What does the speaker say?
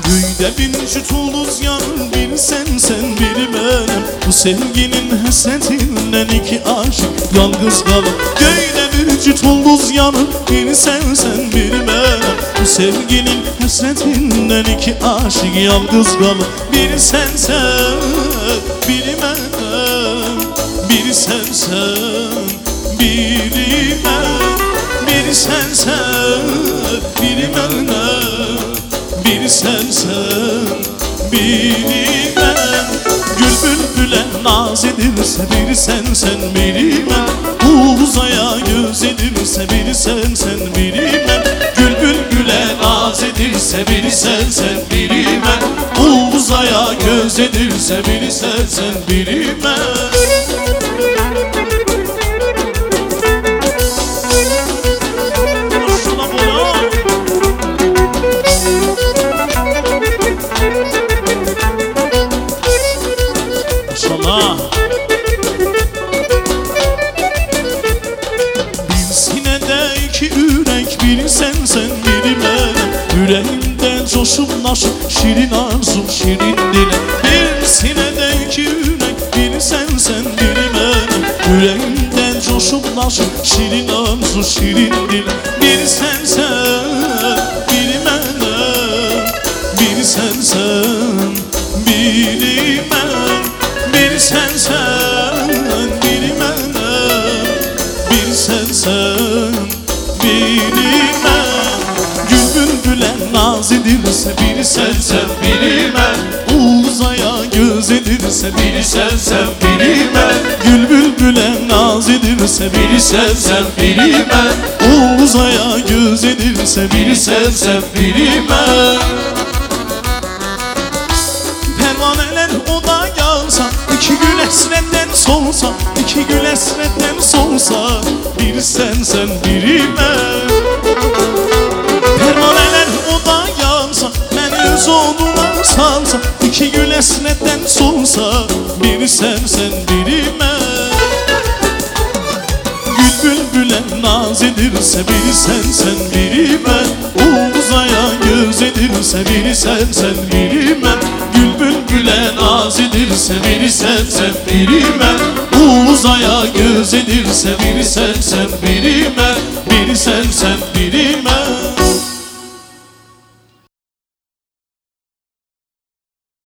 Göyde bin cüt ulduz yanır, biri sen biri benim. Bu sevginin hasretinden iki aşık yalnız kalır. Göyde bir cüt ulduz yanır, biri sen biri benim. Bu sevginin hasretinden iki aşık yalnız kalır. Biri sen biri benim. Biri sen biri ben. Biri sen biri benim. Biri sen biri ben. Gül bülbüle naz edilse biri sen biri ben. Uzaya göz edilse biri sen biri ben. Gül bülbüle naz edilse biri sen biri ben. Uzaya göz edilse biri sen biri ben. Bir sinede iki yürek, biri sen biri ben. Yüreğimden coşup naşıp şirin arzu şirin dile. Bir sinede iki yürek, biri sen biri ben. Yüreğimden coşup naşıp şirin arzu şirin dile. Biri sen biri ben. Biri sen biri ben. Biri sen biri ben. Biri sen biri ben. Gül bülbüle naz edilse biri sen biri ben. Uzaya göz edilse biri sen biri ben. Gül bülbüle naz edilse biri sen biri ben. Uzaya göz edilse biri sen biri ben. Pervaneler oda yağsa, iki gül esretten solsa, iki gül esretten solsa, biri sen biri ben. Pervaneler oda yağsa, beni öz oduna salsa, iki gül esretten solsa, biri sen biri ben. Gül bülbüle naz edilse biri sen biri ben. Uzaya göz edilse biri sen biri ben. Gül bülbüle naz edilse biri sen biri ben. Uzaya göz edilse biri sen biri ben. Biri sen biri ben.